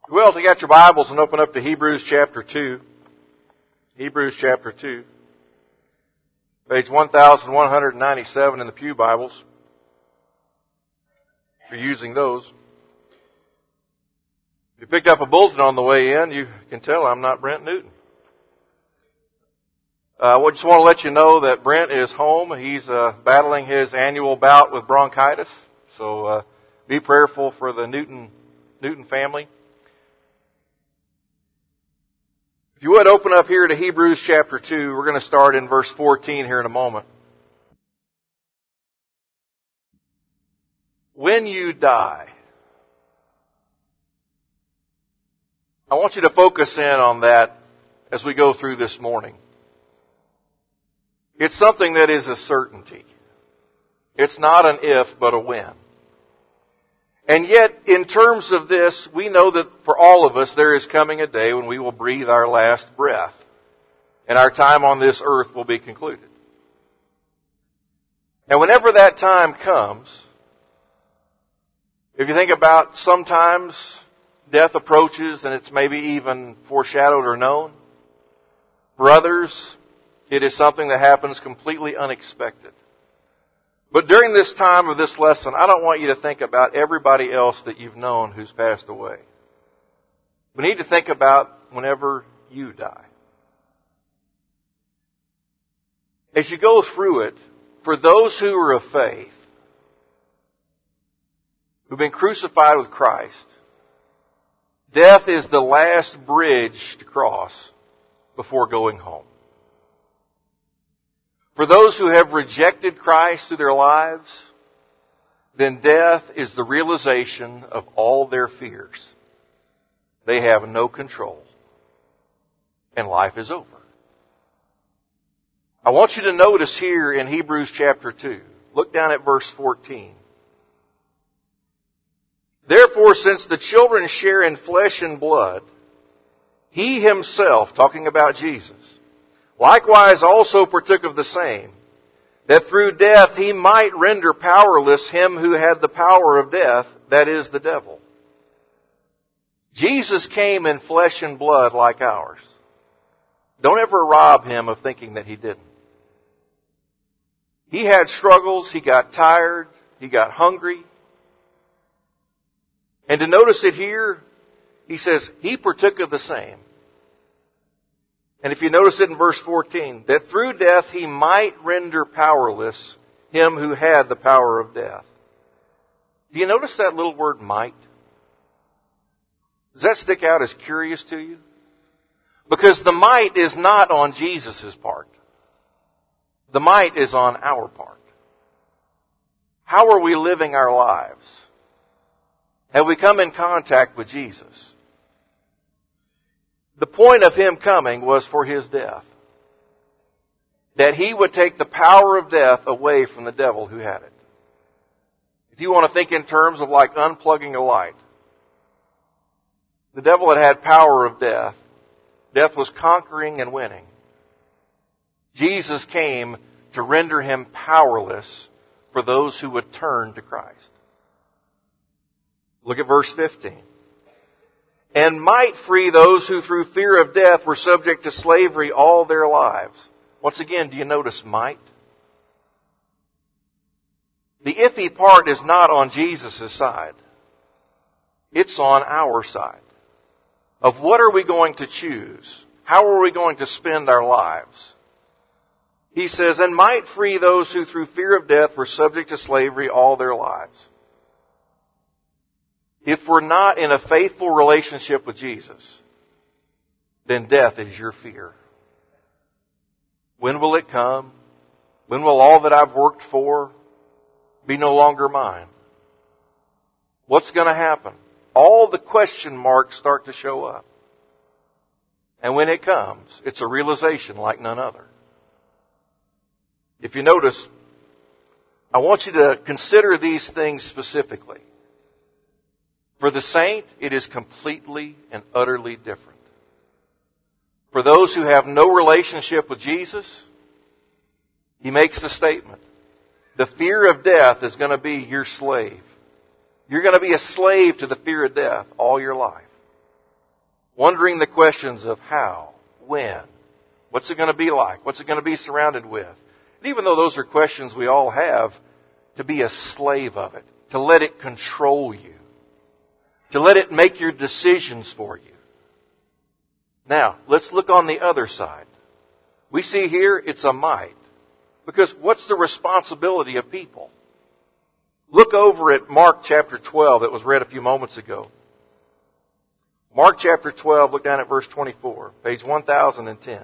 Well, take out your Bibles and open up to Hebrews chapter 2. Hebrews chapter 2. Page 1197 in the Pew Bibles. If you're using those. If you picked up a bulletin on the way in, you can tell I'm not Brent Newton. I just want to let you know that Brent is home. He's battling his annual bout with bronchitis. So be prayerful for the Newton family. If you would open up here to Hebrews chapter 2, we're going to start in verse 14 here in a moment. When you die, I want you to focus in on that as we go through this morning. It's something that is a certainty. It's not an if, but a when. And yet, in terms of this, we know that for all of us, there is coming a day when we will breathe our last breath, and our time on this earth will be concluded. And whenever that time comes, if you think about sometimes death approaches and it's maybe even foreshadowed or known, for others, it is something that happens completely unexpected. But during this time of this lesson, I don't want you to think about everybody else that you've known who's passed away. We need to think about whenever you die. As you go through it, for those who are of faith, who've been crucified with Christ, death is the last bridge to cross before going home. For those who have rejected Christ through their lives, then death is the realization of all their fears. They have no control, and life is over. I want you to notice here in Hebrews chapter 2, look down at verse 14. Therefore, since the children share in flesh and blood, He Himself, talking about Jesus, likewise also partook of the same, that through death He might render powerless him who had the power of death, that is, the devil. Jesus came in flesh and blood like ours. Don't ever rob Him of thinking that He didn't. He had struggles, He got tired, He got hungry. And to notice it here, He says, He partook of the same. And if you notice it in verse 14, that through death He might render powerless him who had the power of death. Do you notice that little word might? Does that stick out as curious to you? Because the might is not on Jesus' part. The might is on our part. How are we living our lives? Have we come in contact with Jesus? The point of Him coming was for His death. That He would take the power of death away from the devil who had it. If you want to think in terms of like unplugging a light. The devil had power of death. Death was conquering and winning. Jesus came to render him powerless for those who would turn to Christ. Look at verse 15. And might free those who through fear of death were subject to slavery all their lives. Once again, do you notice might? The iffy part is not on Jesus' side. It's on our side. Of what are we going to choose? How are we going to spend our lives? He says, and might free those who through fear of death were subject to slavery all their lives. If we're not in a faithful relationship with Jesus, then death is your fear. When will it come? When will all that I've worked for be no longer mine? What's going to happen? All the question marks start to show up. And when it comes, it's a realization like none other. If you notice, I want you to consider these things specifically. For the saint, it is completely and utterly different. For those who have no relationship with Jesus, He makes the statement, the fear of death is going to be your slave. You're going to be a slave to the fear of death all your life. wondering the questions of how, when, what's it going to be like, what's it going to be surrounded with. And even though those are questions we all have, to be a slave of it, to let it control you, to let it make your decisions for you. Now, let's look on the other side. We see here it's a might. Because what's the responsibility of people? Look over at Mark chapter 12 that was read a few moments ago. Mark chapter 12, look down at verse 24, page 1010.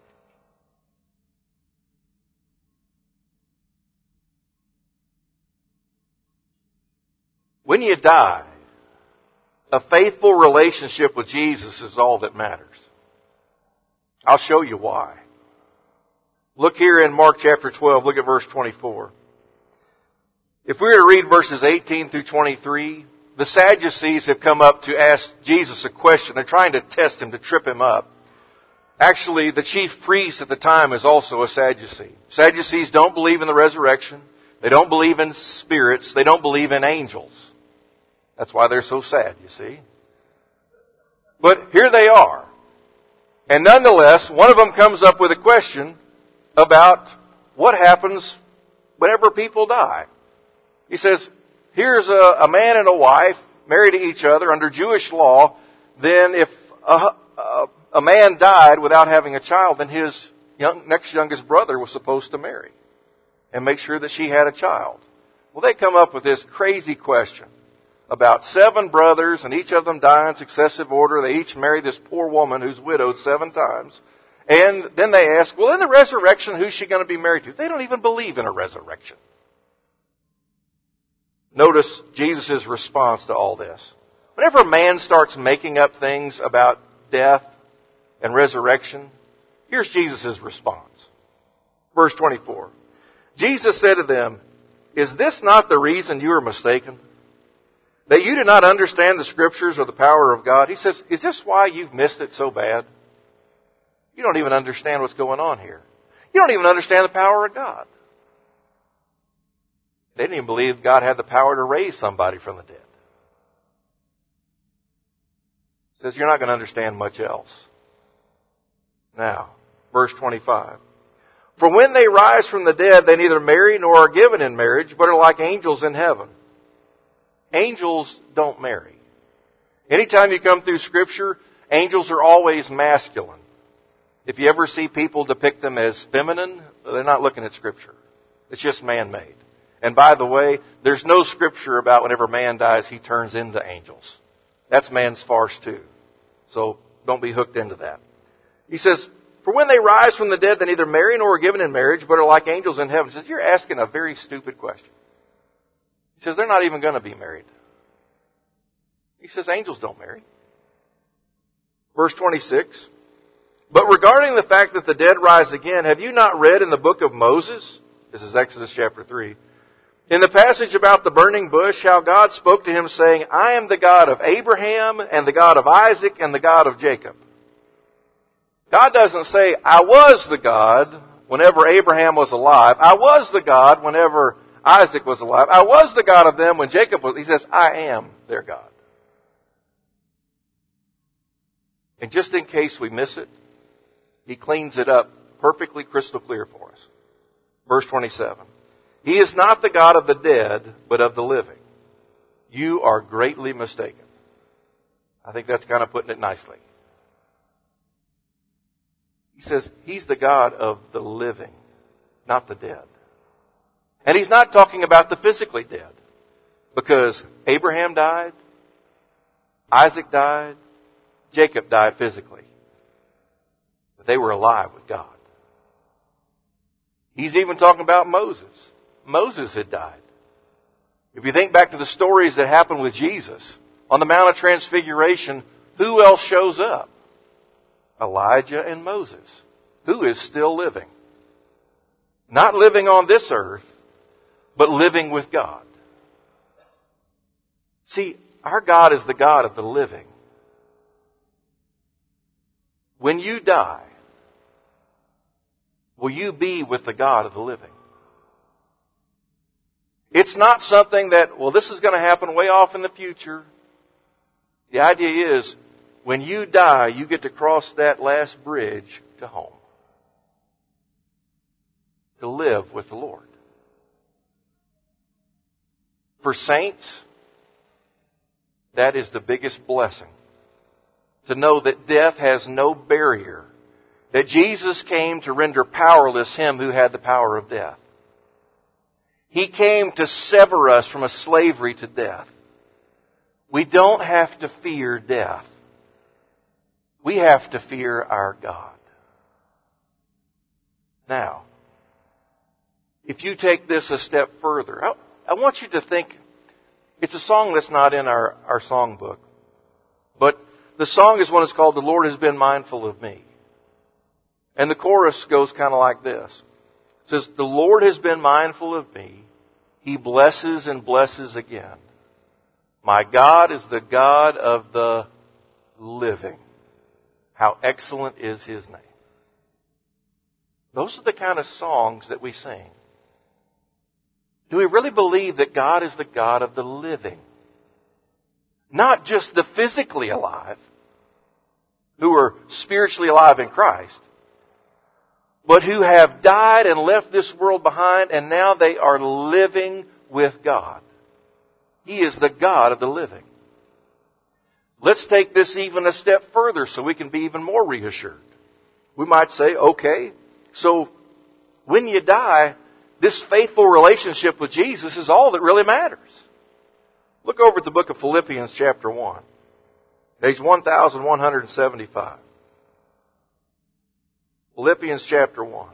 When you die, a faithful relationship with Jesus is all that matters. I'll show you why. Look here in Mark chapter 12, look at verse 24. If we were to read verses 18 through 23, the Sadducees have come up to ask Jesus a question. They're trying to test him, to trip him up. Actually, the chief priest at the time is also a Sadducee. Sadducees don't believe in the resurrection. They don't believe in spirits. They don't believe in angels. That's why they're so sad, you see. But here they are. And nonetheless, one of them comes up with a question about what happens whenever people die. He says, here's a man and a wife married to each other under Jewish law. Then if a man died without having a child, then his next youngest brother was supposed to marry and make sure that she had a child. Well, they come up with this crazy question about 7 brothers, and each of them die in successive order. They each marry this poor woman who's widowed 7 times. And then they ask, well, in the resurrection, who's she going to be married to? They don't even believe in a resurrection. Notice Jesus' response to all this. Whenever man starts making up things about death and resurrection, here's Jesus' response. Verse 24. Jesus said to them, is this not the reason you are mistaken? That you do not understand the Scriptures or the power of God? He says, is this why you've missed it so bad? You don't even understand what's going on here. You don't even understand the power of God. They didn't even believe God had the power to raise somebody from the dead. He says, you're not going to understand much else. Now, verse 25. For when they rise from the dead, they neither marry nor are given in marriage, but are like angels in heaven. Angels don't marry. Anytime you come through Scripture, angels are always masculine. If you ever see people depict them as feminine, they're not looking at Scripture. It's just man-made. And by the way, there's no Scripture about whenever man dies, he turns into angels. That's man's farce too. So don't be hooked into that. He says, for when they rise from the dead, they neither marry nor are given in marriage, but are like angels in heaven. He says, you're asking a very stupid question. He says, they're not even going to be married. He says, angels don't marry. Verse 26. But regarding the fact that the dead rise again, have you not read in the book of Moses? This is Exodus chapter 3. In the passage about the burning bush, how God spoke to him saying, I am the God of Abraham and the God of Isaac and the God of Jacob. God doesn't say, I was the God whenever Abraham was alive. I was the God whenever Isaac was alive. I was the God of them when Jacob was. He says, I am their God. And just in case we miss it, he cleans it up perfectly crystal clear for us. Verse 27. He is not the God of the dead, but of the living. You are greatly mistaken. I think that's kind of putting it nicely. He says, he's the God of the living, not the dead. And he's not talking about the physically dead. Because Abraham died, Isaac died, Jacob died physically. But they were alive with God. He's even talking about Moses. Moses had died. If you think back to the stories that happened with Jesus, on the Mount of Transfiguration, who else shows up? Elijah and Moses, who is still living. Not living on this earth, but living with God. See, our God is the God of the living. When you die, will you be with the God of the living? It's not something that, well, this is going to happen way off in the future. The idea is, when you die, you get to cross that last bridge to home. To live with the Lord. For saints, that is the biggest blessing. To know that death has no barrier. That Jesus came to render powerless him who had the power of death. He came to sever us from a slavery to death. We don't have to fear death. We have to fear our God. Now, if you take this a step further, I want you to think, it's a song that's not in our songbook, but the song is one that's called "The Lord Has Been Mindful of Me." And the chorus goes kind of like this. It says, "The Lord has been mindful of me. He blesses and blesses again. My God is the God of the living. How excellent is His name." Those are the kind of songs that we sing. Do we really believe that God is the God of the living? Not just the physically alive, who are spiritually alive in Christ, but who have died and left this world behind, and now they are living with God. He is the God of the living. Let's take this even a step further so we can be even more reassured. We might say, okay, so when you die, this faithful relationship with Jesus is all that really matters. Look over at the book of Philippians chapter 1. Page 1175. Philippians chapter 1.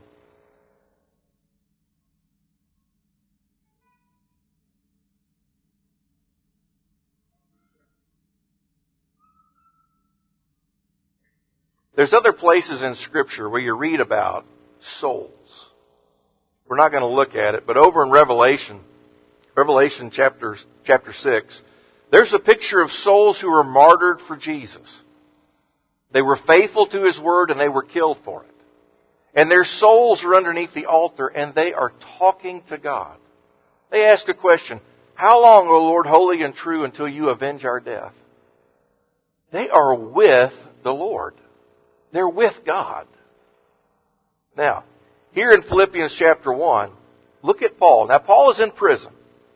There's other places in Scripture where you read about souls. We're not going to look at it, but over in Revelation chapter 6, there's a picture of souls who were martyred for Jesus. They were faithful to His word and they were killed for it. And their souls are underneath the altar and they are talking to God. They ask a question, "How long, O Lord, holy and true, until you avenge our death?" They are with the Lord. They're with God. Now, here in Philippians chapter 1, look at Paul. Now, Paul is in prison.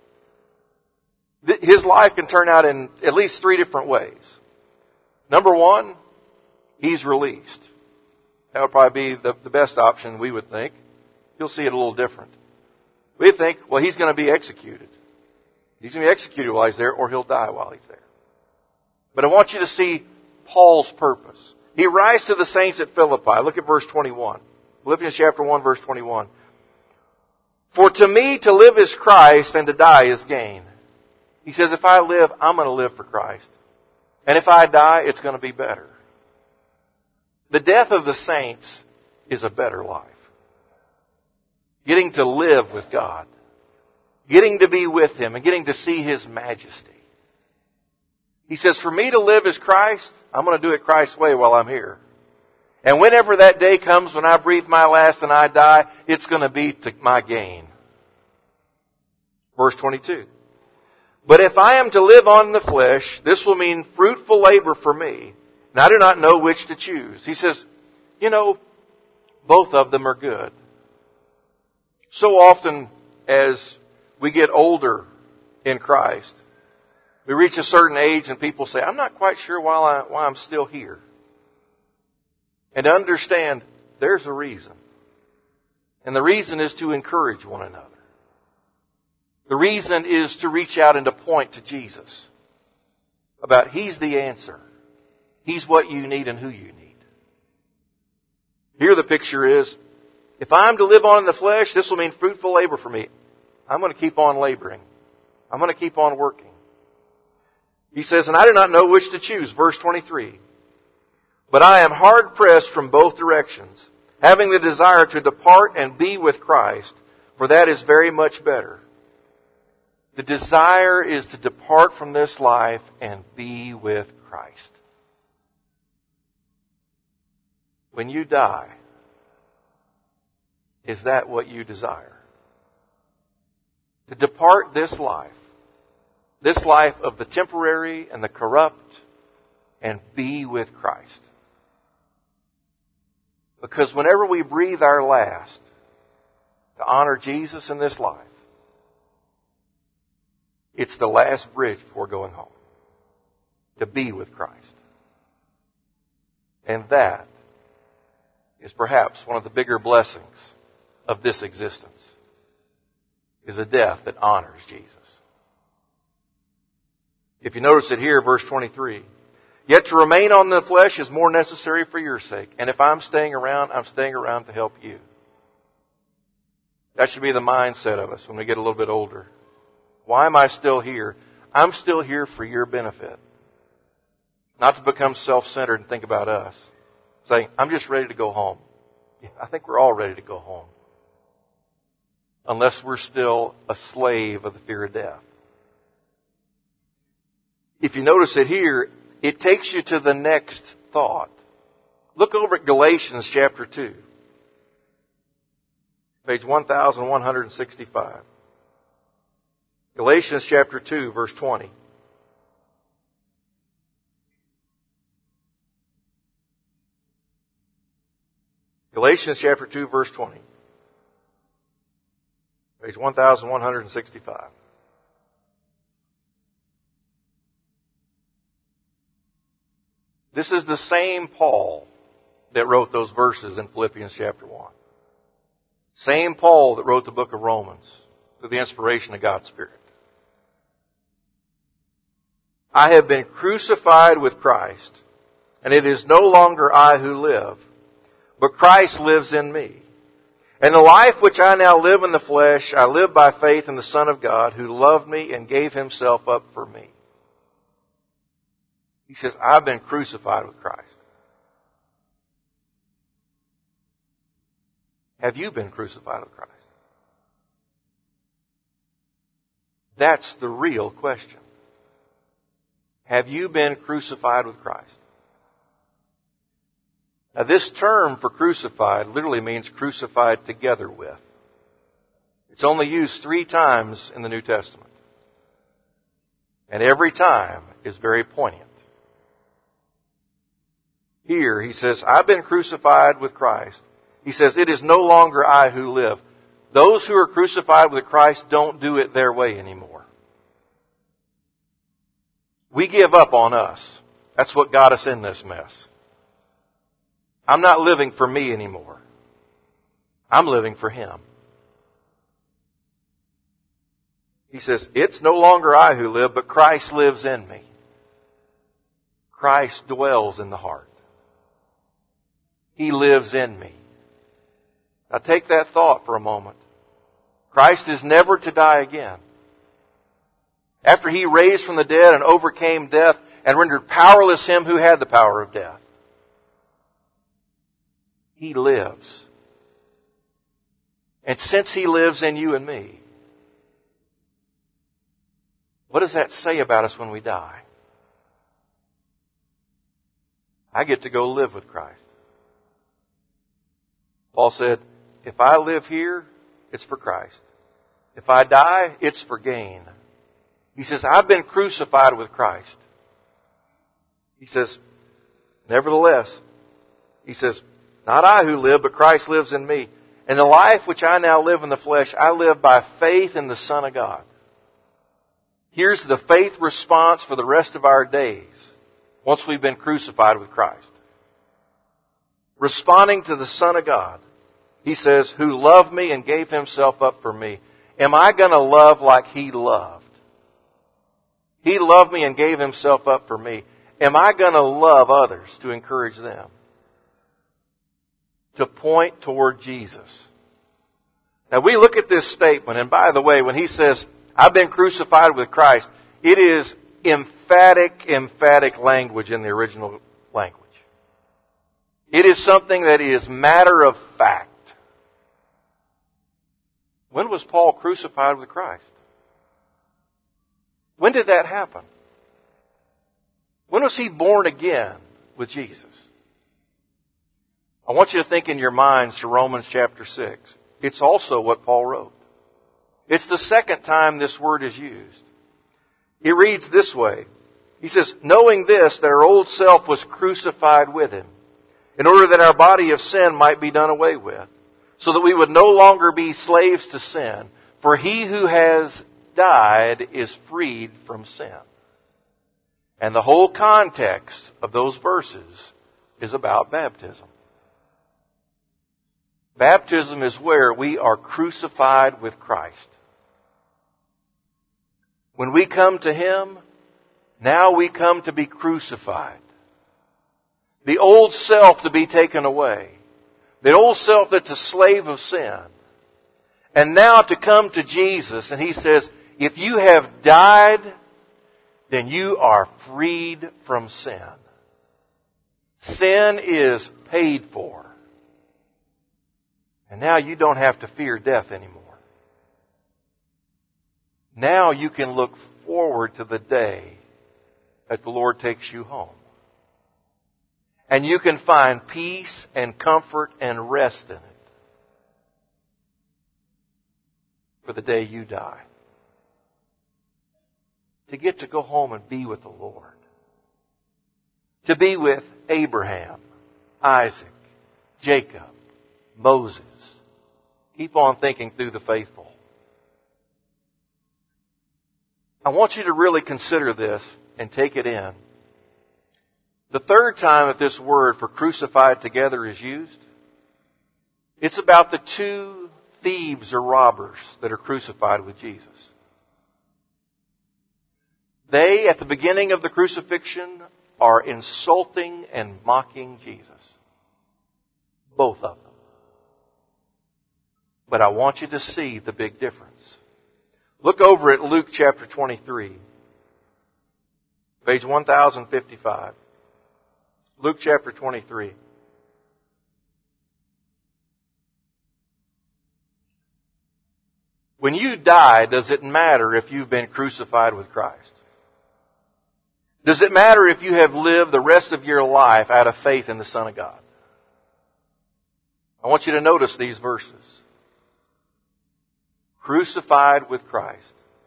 His life can turn out in at least 3 different ways. Number 1, he's released. That would probably be the best option, we would think. You'll see it a little different. We think, well, he's going to be executed. He's going to be executed while he's there, or he'll die while he's there. But I want you to see Paul's purpose. He writes to the saints at Philippi. Look at verse 21. Philippians chapter 1, verse 21. "For to me to live is Christ, and to die is gain." He says, if I live, I'm going to live for Christ. And if I die, it's going to be better. The death of the saints is a better life. Getting to live with God. Getting to be with Him and getting to see His majesty. He says, for me to live is Christ. I'm going to do it Christ's way while I'm here. And whenever that day comes when I breathe my last and I die, it's going to be to my gain. Verse 22. "But if I am to live on in the flesh, this will mean fruitful labor for me. And I do not know which to choose." He says, both of them are good. So often as we get older in Christ, we reach a certain age and people say, "I'm not quite sure why I'm still here." And to understand, there's a reason. And the reason is to encourage one another. The reason is to reach out and to point to Jesus. About He's the answer. He's what you need and who you need. Here the picture is, if I'm to live on in the flesh, this will mean fruitful labor for me. I'm going to keep on laboring. I'm going to keep on working. He says, and I do not know which to choose. Verse 23. "But I am hard pressed from both directions, having the desire to depart and be with Christ, for that is very much better." The desire is to depart from this life and be with Christ. When you die, is that what you desire? To depart this life of the temporary and the corrupt and be with Christ. Because whenever we breathe our last to honor Jesus in this life, it's the last bridge before going home. To be with Christ. And that is perhaps one of the bigger blessings of this existence, is a death that honors Jesus. If you notice it here, verse 23, yet to remain on the flesh is more necessary for your sake. And if I'm staying around to help you. That should be the mindset of us when we get a little bit older. Why am I still here? I'm still here for your benefit. Not to become self-centered and think about us. Saying, I'm just ready to go home. Yeah, I think we're all ready to go home. Unless we're still a slave of the fear of death. If you notice it here, it takes you to the next thought. Look over at Galatians chapter 2. Page 1165. Galatians chapter 2, verse 20. Galatians chapter 2, verse 20. Page 1165. This is the same Paul that wrote those verses in Philippians chapter 1. Same Paul that wrote the book of Romans through the inspiration of God's Spirit. I have been crucified with Christ, and it is no longer I who live, but Christ lives in me. And the life which I now live in the flesh, I live by faith in the Son of God, who loved me and gave Himself up for me. He says, I've been crucified with Christ. Have you been crucified with Christ? That's the real question. Have you been crucified with Christ? Now, this term for crucified literally means crucified together with. It's only used 3 times in the New Testament. And every time is very poignant. Here, he says, I've been crucified with Christ. He says, it is no longer I who live. Those who are crucified with Christ don't do it their way anymore. We give up on us. That's what got us in this mess. I'm not living for me anymore. I'm living for Him. He says, it's no longer I who live, but Christ lives in me. Christ dwells in the heart. He lives in me. Now take that thought for a moment. Christ is never to die again. After He raised from the dead and overcame death and rendered powerless him who had the power of death, He lives. And since He lives in you and me, what does that say about us when we die? I get to go live with Christ. Paul said, if I live here, it's for Christ. If I die, it's for gain. He says, I've been crucified with Christ. He says, nevertheless, he says, not I who live, but Christ lives in me. And the life which I now live in the flesh, I live by faith in the Son of God. Here's the faith response for the rest of our days, once we've been crucified with Christ. Responding to the Son of God, He says, who loved me and gave Himself up for me. Am I going to love like He loved? He loved me and gave Himself up for me. Am I going to love others to encourage them? To point toward Jesus. Now we look at this statement, and by the way, when He says, I've been crucified with Christ, it is emphatic language in the original language. It is something that is matter of fact. When was Paul crucified with Christ? When did that happen? When was he born again with Jesus? I want you to think in your minds to Romans chapter 6. It's also what Paul wrote. It's the second time this word is used. It reads this way. He says, knowing this, that our old self was crucified with Him, in order that our body of sin might be done away with, so that we would no longer be slaves to sin, for he who has died is freed from sin. And the whole context of those verses is about baptism. Baptism is where we are crucified with Christ. When we come to Him, now we come to be crucified. The old self to be taken away. The old self that's a slave of sin. And now to come to Jesus, and He says, if you have died, then you are freed from sin. Sin is paid for. And now you don't have to fear death anymore. Now you can look forward to the day that the Lord takes you home. And you can find peace and comfort and rest in it for the day you die. To get to go home and be with the Lord. To be with Abraham, Isaac, Jacob, Moses. Keep on thinking through the faithful. I want you to really consider this and take it in. The third time that this word for crucified together is used, it's about the two thieves or robbers that are crucified with Jesus. They, at the beginning of the crucifixion, are insulting and mocking Jesus. Both of them. But I want you to see the big difference. Look over at Luke chapter 23, page 1055. Luke chapter 23. When you die, does it matter if you've been crucified with Christ? Does it matter if you have lived the rest of your life out of faith in the Son of God? I want you to notice these verses. Crucified with Christ.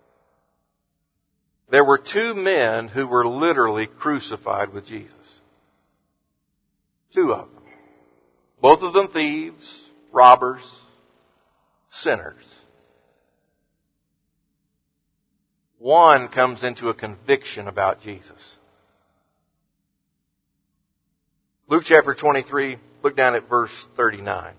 There were two men who were literally crucified with Jesus. Two of them. Both of them thieves, robbers, sinners. One comes into a conviction about Jesus. Luke chapter 23, look down at verse 39.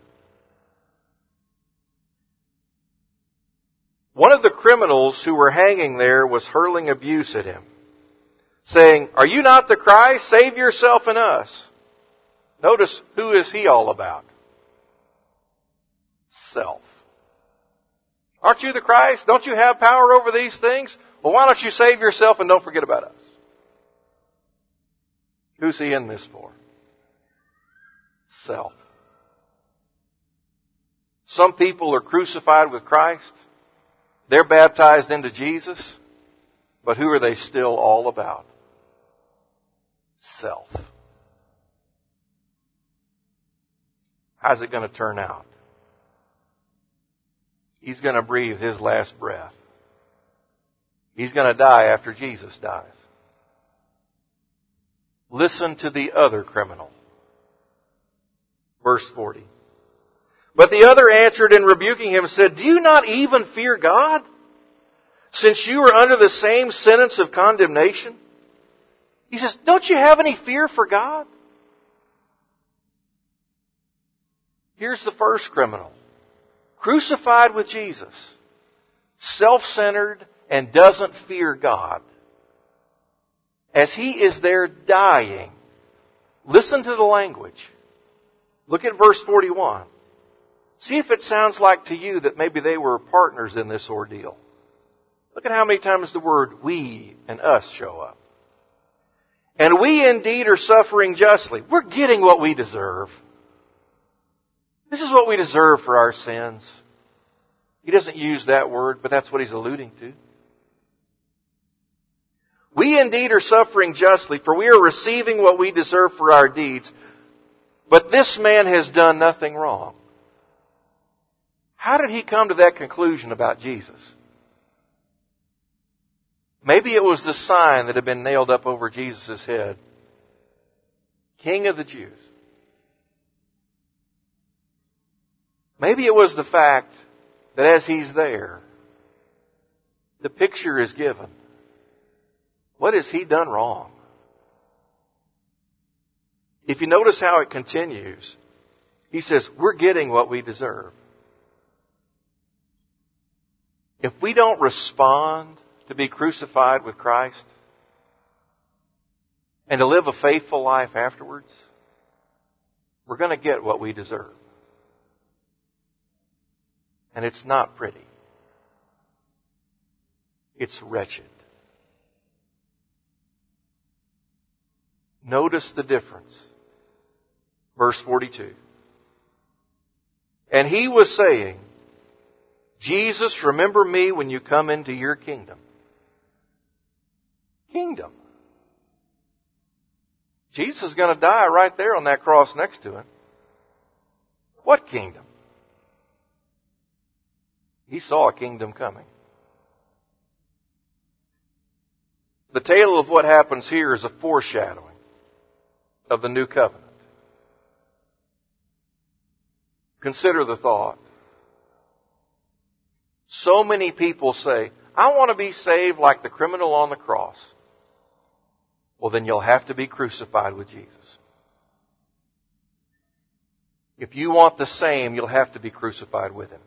One of the criminals who were hanging there was hurling abuse at him, saying, "Are you not the Christ? Save yourself and us." Notice, who is he all about? Self. Aren't you the Christ? Don't you have power over these things? Well, why don't you save yourself and don't forget about us? Who's he in this for? Self. Some people are crucified with Christ. They're baptized into Jesus. But who are they still all about? Self. How's it going to turn out? He's going to breathe his last breath. He's going to die after Jesus dies. Listen to the other criminal. Verse 40. But the other answered and rebuking him said, "Do you not even fear God, since you are under the same sentence of condemnation?" He says, don't you have any fear for God? Here's the first criminal. Crucified with Jesus. Self-centered and doesn't fear God. As he is there dying. Listen to the language. Look at verse 41. See if it sounds like to you that maybe they were partners in this ordeal. Look at how many times the word we and us show up. And we indeed are suffering justly. We're getting what we deserve. This is what we deserve for our sins. He doesn't use that word, but that's what he's alluding to. We indeed are suffering justly, for we are receiving what we deserve for our deeds. But this man has done nothing wrong. How did he come to that conclusion about Jesus? Maybe it was the sign that had been nailed up over Jesus' head. King of the Jews. Maybe it was the fact that as He's there, the picture is given. What has He done wrong? If you notice how it continues, He says, we're getting what we deserve. If we don't respond to be crucified with Christ and to live a faithful life afterwards, we're going to get what we deserve. And it's not pretty. It's wretched. Notice the difference. Verse 42. And He was saying, Jesus, remember me when you come into your kingdom. Kingdom. Jesus is going to die right there on that cross next to Him. What kingdom? He saw a kingdom coming. The tale of what happens here is a foreshadowing of the new covenant. Consider the thought. So many people say, I want to be saved like the criminal on the cross. Well, then you'll have to be crucified with Jesus. If you want the same, you'll have to be crucified with Him.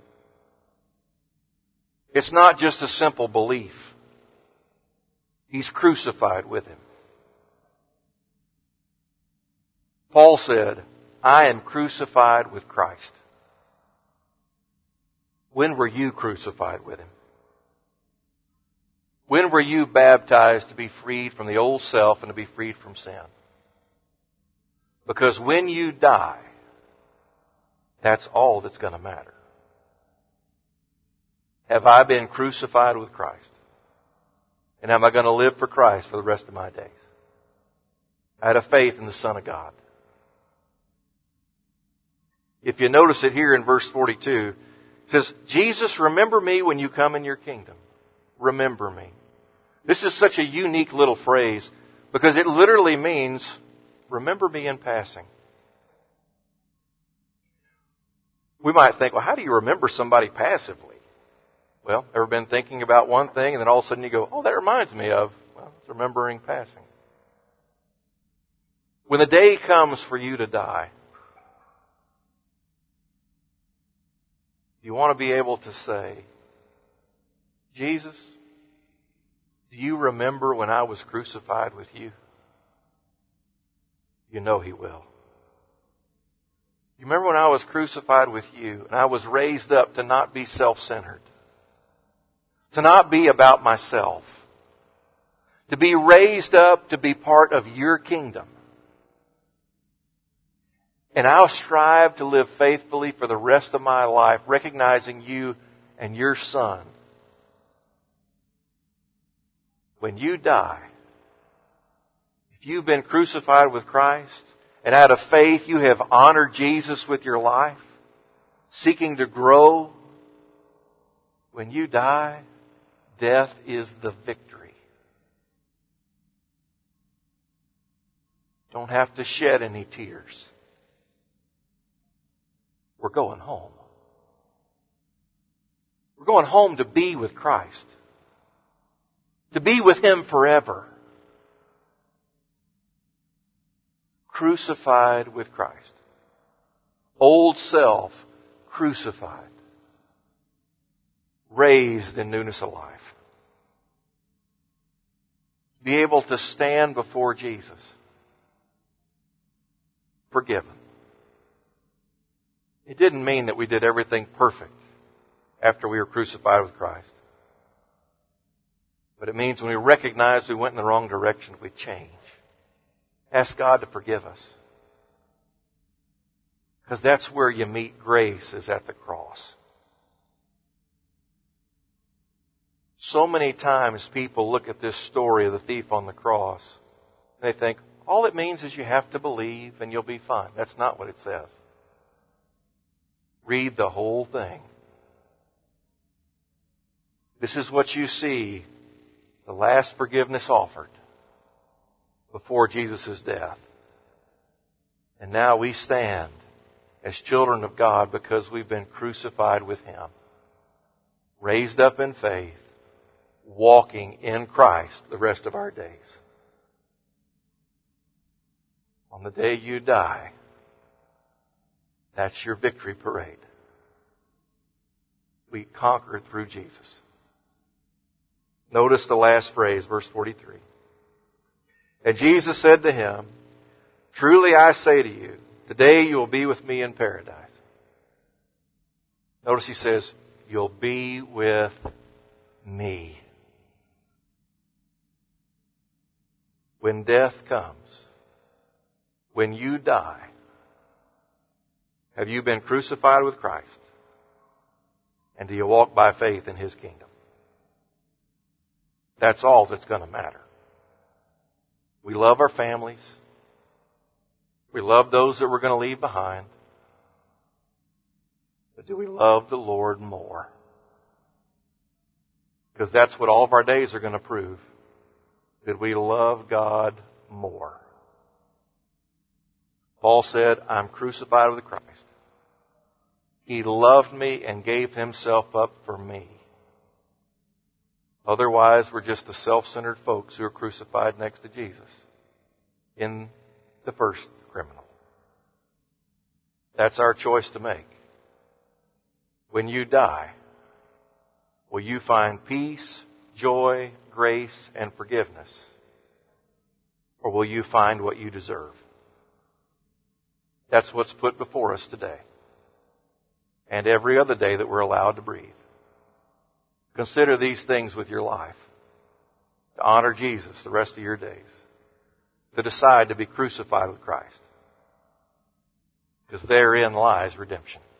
It's not just a simple belief. He's crucified with Him. Paul said, I am crucified with Christ. When were you crucified with Him? When were you baptized to be freed from the old self and to be freed from sin? Because when you die, that's all that's going to matter. Have I been crucified with Christ? And am I going to live for Christ for the rest of my days? Out of faith in the Son of God. If you notice it here in verse 42, it says, Jesus, remember me when you come in your kingdom. Remember me. This is such a unique little phrase because it literally means, remember me in passing. We might think, well, how do you remember somebody passively? Well, ever been thinking about one thing and then all of a sudden you go, oh, that reminds me of, well, it's remembering passing. When the day comes for you to die, you want to be able to say, Jesus, do you remember when I was crucified with you? You know He will. You remember when I was crucified with you and I was raised up to not be self-centered, to not be about myself, to be raised up to be part of your kingdom. And I'll strive to live faithfully for the rest of my life, recognizing you and your Son. When you die, if you've been crucified with Christ, and out of faith you have honored Jesus with your life, seeking to grow, when you die, death is the victory. Don't have to shed any tears. We're going home. We're going home to be with Christ. To be with Him forever. Crucified with Christ. Old self crucified. Raised in newness of life. Be able to stand before Jesus. Forgiven. It didn't mean that we did everything perfect after we were crucified with Christ. But it means when we recognize we went in the wrong direction, we change. Ask God to forgive us. Because that's where you meet grace, is at the cross. So many times people look at this story of the thief on the cross, and they think, all it means is you have to believe and you'll be fine. That's not what it says. Read the whole thing. This is what you see The last forgiveness offered before Jesus' death. And now we stand as children of God because we've been crucified with Him, raised up in faith, walking in Christ the rest of our days. On the day you die, that's your victory parade. We conquered through Jesus. Notice the last phrase, verse 43. And Jesus said to him, truly I say to you, today you will be with me in paradise. Notice He says, you'll be with me. When death comes, when you die, have you been crucified with Christ? And do you walk by faith in His kingdom? That's all that's going to matter. We love our families. We love those that we're going to leave behind. But do we love the Lord more? Because that's what all of our days are going to prove. Did we love God more? Paul said, I'm crucified with Christ. He loved me and gave Himself up for me. Otherwise, we're just the self-centered folks who are crucified next to Jesus in the first criminal. That's our choice to make. When you die, will you find peace, joy, grace, and forgiveness? Or will you find what you deserve? That's what's put before us today. And every other day that we're allowed to breathe. Consider these things with your life. To honor Jesus the rest of your days. To decide to be crucified with Christ. Because therein lies redemption.